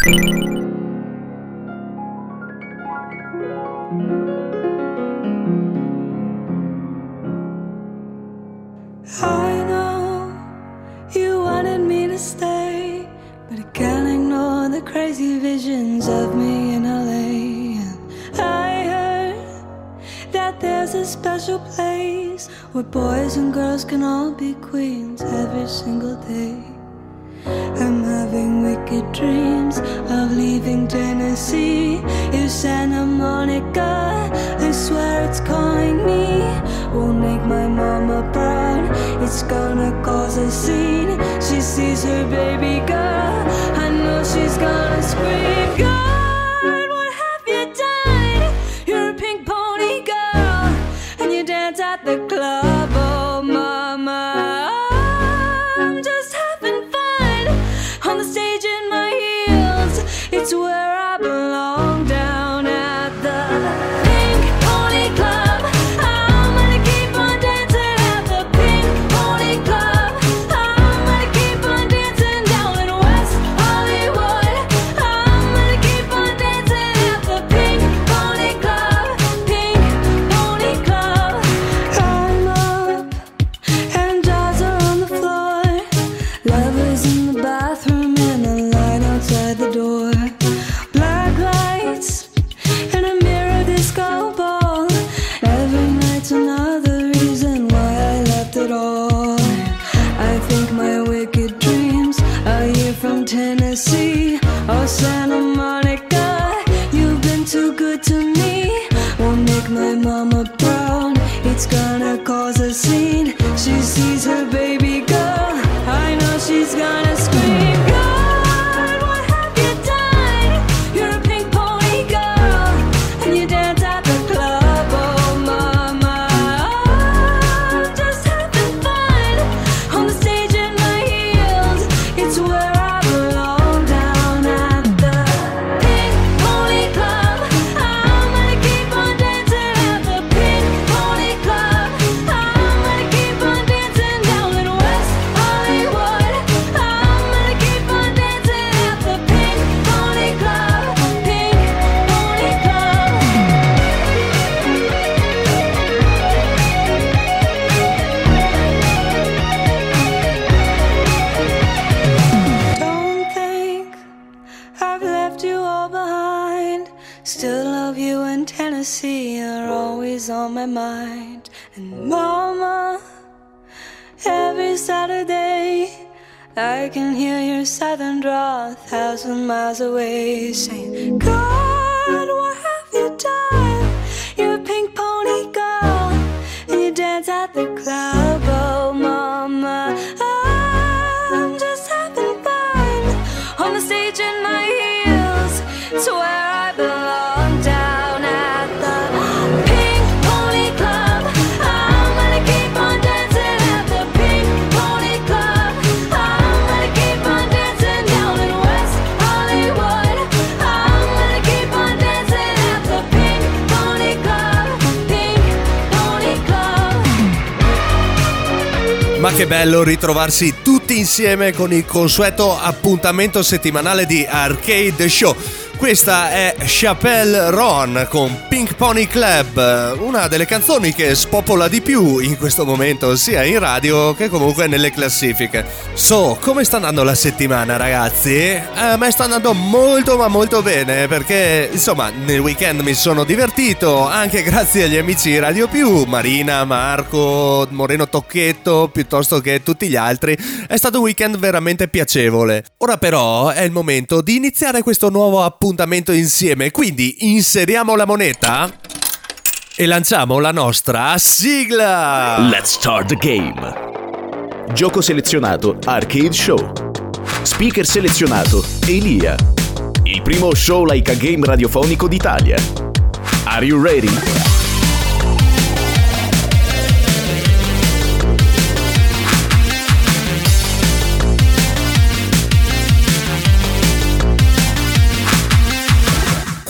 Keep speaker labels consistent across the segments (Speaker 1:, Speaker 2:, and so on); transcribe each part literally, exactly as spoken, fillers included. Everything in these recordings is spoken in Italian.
Speaker 1: I know you wanted me to stay, but I can't ignore the crazy visions of me in L A. And I heard that there's a special place where boys and girls can all be queens every single day. I'm having wicked dreams of leaving Tennessee. If Santa Monica, I swear it's calling me, won't make my mama proud, it's gonna cause a scene. She sees her baby girl, I know she's gonna scream. God, what have you done? You're a pink pony girl, and you dance at the club. Oh mama, I'm just having fun on the stage in my heels. It's where I belong, down at the Pink Pony Club. I'm gonna keep on dancing at the Pink Pony Club. I'm gonna keep on dancing down in West Hollywood. I'm gonna keep on dancing at the Pink Pony Club. Pink Pony Club. I'm up and jaws are on the floor. Lovers in the bathroom and a line outside the door. Black lights and a mirror disco ball. Every night's another reason why I left it all. I think my wicked dreams are here from Tennessee. Oh Santa Monica, you've been too good to me. Won't make my mama proud, it's gonna cause a scene. She sees her baby girl, I know she's gonna scream. God, what have you done? You're a pink pony girl, and you dance at the club. Oh mama, I'm just having fun on the stage in my heels. It's where I belong, down at the Pink Pony Club. I'm gonna keep on dancing at the Pink Pony Club. I'm gonna keep on dancing down in West Hollywood. I'm gonna keep on dancing at the Pink Pony Club. Pink Pony Club. Don't think I've left you all behind. Still love you, and Tennessee are always on my mind. And mama, every Saturday I can hear your southern drawl a thousand miles away, saying, God, what have you done? You're a pink pony girl, and you dance at the club. Oh mama, I'm just having fun on the stage in my heels. It's where I belong, down at the Pink Pony Club. I'm gonna keep on dancing at the Pink Pony Club. I'm gonna keep on dancing down in West Hollywood. I'm gonna keep on dancing at the Pink Pony Club. Pink Pony Club.
Speaker 2: Ma che bello ritrovarsi tutti insieme con il consueto appuntamento settimanale di Arcade Show. Questa è Chappelle Roan con Pink Pony Club, una delle canzoni che spopola di più in questo momento sia in radio che comunque nelle classifiche. So, come sta andando la settimana, ragazzi? A me sta andando molto ma molto bene, perché insomma nel weekend mi sono divertito anche grazie agli amici Radio Più, Marina, Marco, Moreno Tocchetto, piuttosto che tutti gli altri. È stato un weekend veramente piacevole. Ora però è il momento di iniziare questo nuovo appuntamento insieme, quindi inseriamo la moneta e lanciamo la nostra sigla.
Speaker 3: Let's start the game. Gioco selezionato Arcade Show. Speaker selezionato Elia. Il primo show like a game radiofonico d'Italia. Are you ready?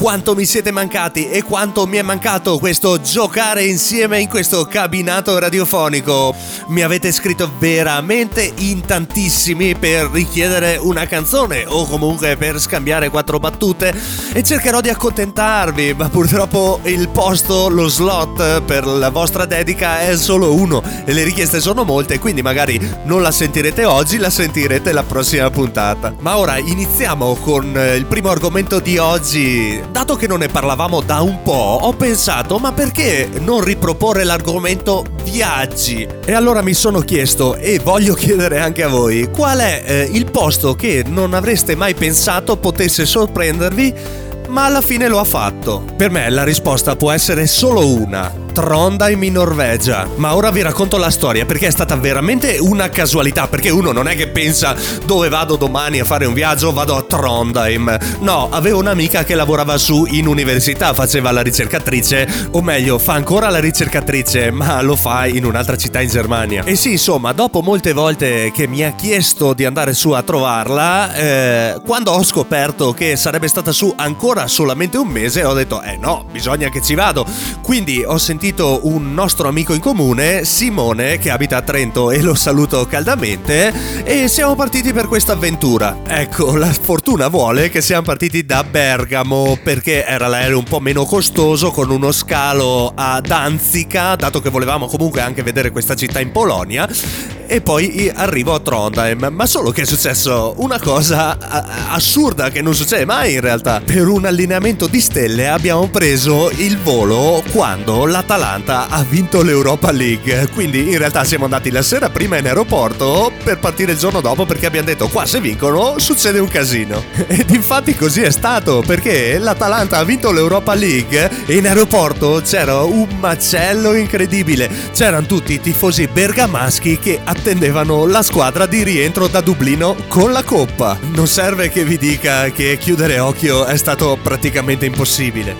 Speaker 2: quanto mi siete mancati e quanto mi è mancato questo giocare insieme in questo cabinato radiofonico. Mi avete scritto veramente in tantissimi per richiedere una canzone o comunque per scambiare quattro battute e cercherò di accontentarvi, ma purtroppo il posto, lo slot per la vostra dedica è solo uno e le richieste sono molte, quindi magari non la sentirete oggi, la sentirete la prossima puntata. Ma ora iniziamo con il primo argomento di oggi. Dato che non ne parlavamo da un po', ho pensato, ma perché non riproporre l'argomento viaggi? E allora mi sono chiesto, e voglio chiedere anche a voi, qual è eh, il posto che non avreste mai pensato potesse sorprendervi, ma alla fine lo ha fatto? Per me la risposta può essere solo una: Trondheim in Norvegia. Ma ora vi racconto la storia, perché è stata veramente una casualità, perché uno non è che pensa dove vado domani a fare un viaggio, vado a Trondheim. No, avevo un'amica che lavorava su in università, faceva la ricercatrice, o meglio fa ancora la ricercatrice, ma lo fa in un'altra città in Germania. E sì, insomma, dopo molte volte che mi ha chiesto di andare su a trovarla, eh, quando ho scoperto che sarebbe stata su ancora solamente un mese, ho detto eh no, bisogna che ci vado. Quindi ho sentito un nostro amico in comune, Simone, che abita a Trento, e lo saluto caldamente, e siamo partiti per questa avventura. Ecco, la fortuna vuole che siamo partiti da Bergamo, perché era l'aereo un po' meno costoso, con uno scalo a Danzica, dato che volevamo comunque anche vedere questa città in Polonia, e poi arrivo a Trondheim. Ma solo che è successo una cosa assurda che non succede mai in realtà. Per un allineamento di stelle abbiamo preso il volo quando l'Atalanta ha vinto l'Europa League, quindi in realtà siamo andati la sera prima in aeroporto per partire il giorno dopo, perché abbiamo detto qua se vincono succede un casino. Ed infatti così è stato, perché l'Atalanta ha vinto l'Europa League e in aeroporto c'era un macello incredibile. C'erano tutti i tifosi bergamaschi che attendevano la squadra di rientro da Dublino con la coppa. Non serve che vi dica che chiudere occhio è stato praticamente impossibile.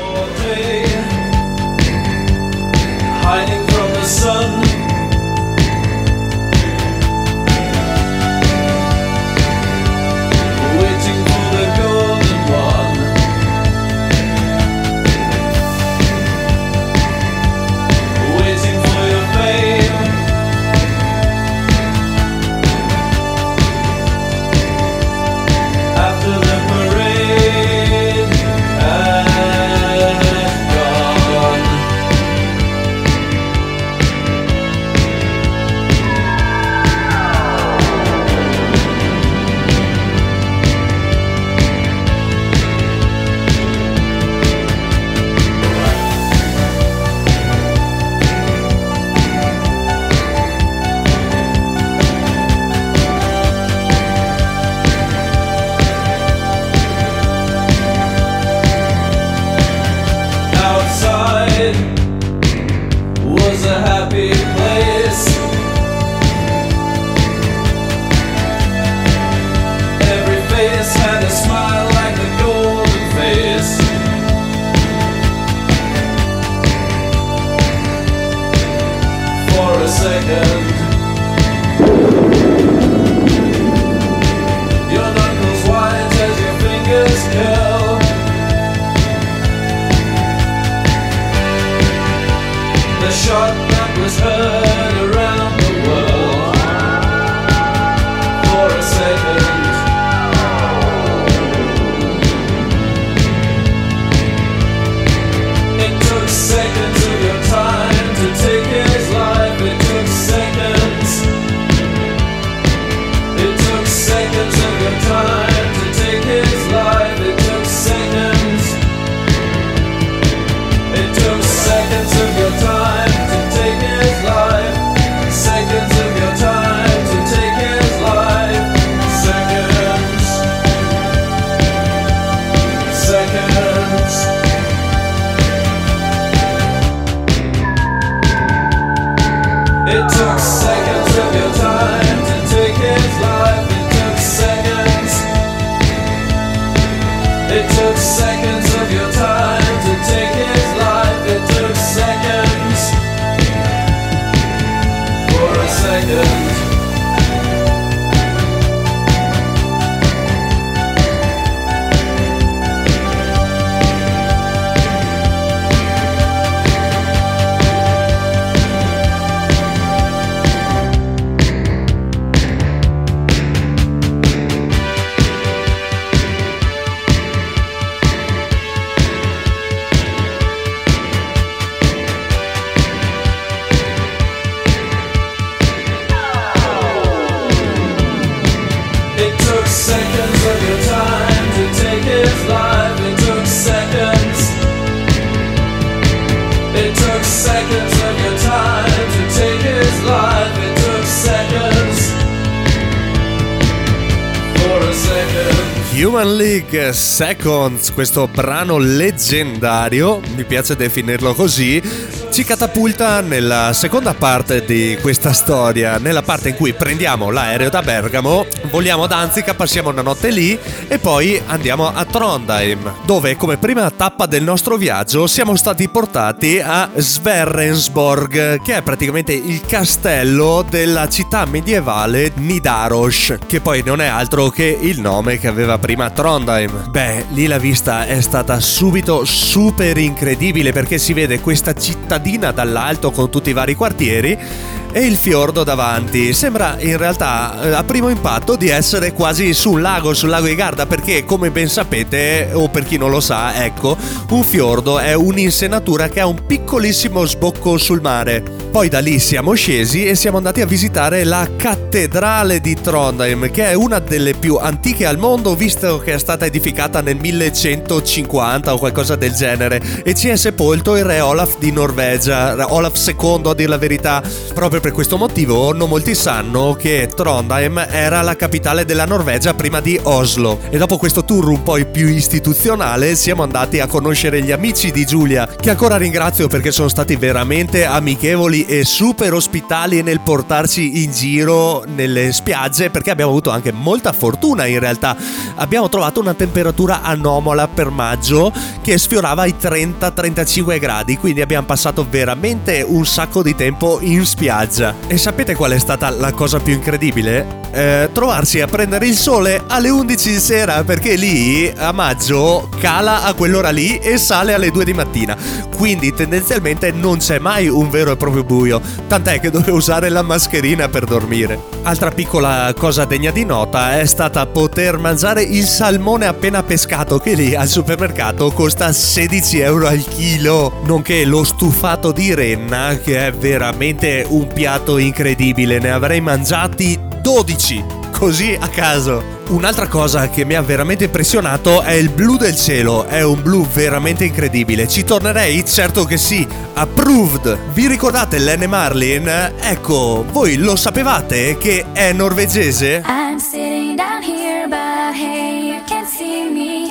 Speaker 4: Hiding from the sun, waiting for the golden one, waiting for your fame, after the parade has gone. Outside was a happy place. Every face had a smile like the golden face. For a second, your knuckles white as your fingers curl. The shot that was heard around the world. For a second, it took seconds of your time to take his life. It took seconds. It took seconds of your time to take his life. It took seconds. It took seconds of your time to take his life. Seconds of your time to take his life. Seconds. Seconds. It took seconds of your time to take his life. It took seconds. It took seconds of your time to take his life. It took seconds. For a second.
Speaker 2: Human League Seconds, questo brano leggendario, mi piace definirlo così, ci catapulta nella seconda parte di questa storia, nella parte in cui prendiamo l'aereo da Bergamo, voliamo ad Danzica, passiamo una notte lì e poi andiamo a Trondheim, dove come prima tappa del nostro viaggio siamo stati portati a Sverrensborg, che è praticamente il castello della città medievale Nidaros, che poi non è altro che il nome che aveva prima Trondheim. Beh, lì la vista è stata subito super incredibile, perché si vede questa cittadina dall'alto con tutti i vari quartieri e il fiordo davanti. Sembra in realtà a primo impatto di essere quasi su un lago, sul lago di Garda, perché come ben sapete, o per chi non lo sa, ecco, un fiordo è un'insenatura che ha un piccolissimo sbocco sul mare. Poi da lì siamo scesi e siamo andati a visitare la cattedrale di Trondheim, che è una delle più antiche al mondo, visto che è stata edificata nel millecentocinquanta o qualcosa del genere, e ci è sepolto il re Olaf di Norvegia, Olaf secondo a dir la verità. Proprio per questo motivo non molti sanno che Trondheim era la capitale della Norvegia prima di Oslo. E dopo questo tour un po' più istituzionale siamo andati a conoscere gli amici di Giulia, che ancora ringrazio perché sono stati veramente amichevoli e super ospitali nel portarci in giro nelle spiagge, perché abbiamo avuto anche molta fortuna. In realtà abbiamo trovato una temperatura anomala per maggio che sfiorava i trenta trentacinque gradi, quindi abbiamo passato veramente un sacco di tempo in spiaggia. E sapete qual è stata la cosa più incredibile? Eh, trovarsi a prendere il sole alle undici di sera, perché lì a maggio cala a quell'ora lì e sale alle due di mattina, quindi tendenzialmente non c'è mai un vero e proprio buio, tant'è che dovevo usare la mascherina per dormire. Altra piccola cosa degna di nota è stata poter mangiare il salmone appena pescato, che lì al supermercato costa sedici euro al chilo, nonché lo stufato di renna, che è veramente un piatto incredibile. Ne avrei mangiati dodici così a caso. Un'altra cosa che mi ha veramente impressionato è il blu del cielo, è un blu veramente incredibile. Ci tornerei? Certo che sì, approved. Vi ricordate Lene Marlin? Ecco, voi lo sapevate che è norvegese?
Speaker 1: I'm sitting down here, but hey, you can't see me.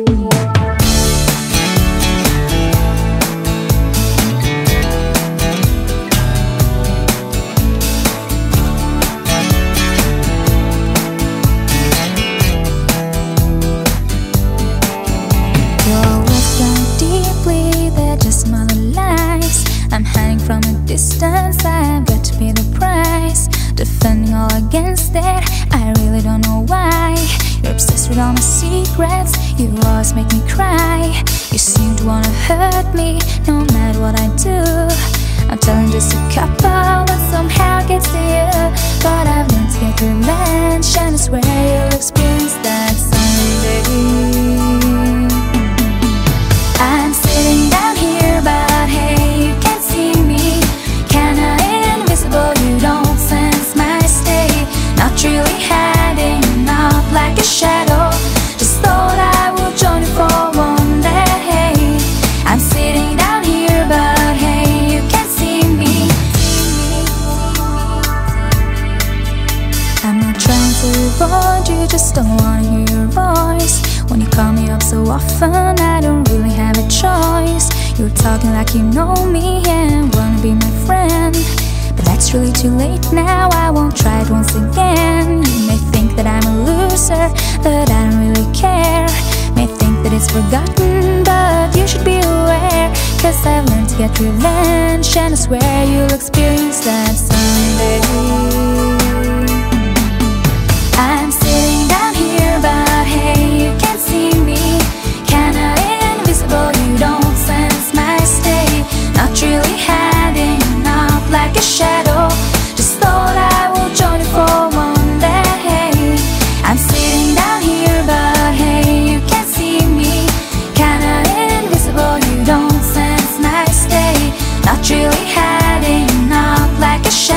Speaker 1: I'm hiding from a distance, I've got to pay the price. Defending all against it, I really don't know why. You're obsessed with all my secrets, you always make me cry. You seem to wanna hurt me, no matter what I do. I'm telling just a couple that somehow gets to you. But I've learned to get revenge, and I swear you'll experience that someday. I'm sitting down here, but hey, you can't see me. Kinda invisible, you don't sense my state. Not really hiding, not like a shadow. Just thought I would join you for one day. I'm sitting down here, but hey, you can't see me. I'm not trying to avoid you, just don't wanna hear your voice. When you call me up so often, I don't really have a choice. You're talking like you know me and wanna be my friend, but that's really too late now, I won't try it once again. You may think that I'm a loser, but I don't really care. May think that it's forgotten, but you should be aware. Cause I've learned to get revenge, and I swear you'll experience that someday. I'm sitting down here, but hey, you can't see me. Kinda invisible, you don't sense my state. Not really hiding, not like a shadow. Just thought I would join you for one day. I'm sitting down here, but hey, you can't see me. Kinda invisible, you don't sense my state. Not really hiding, not like a shadow.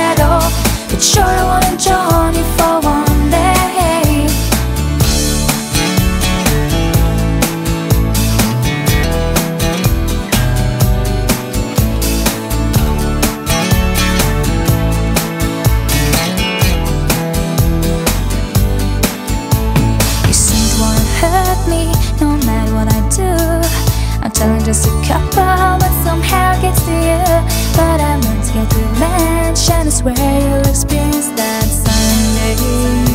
Speaker 5: just a couple, but somehow gets to you. But I won't get to mention, I swear you'll experience that someday.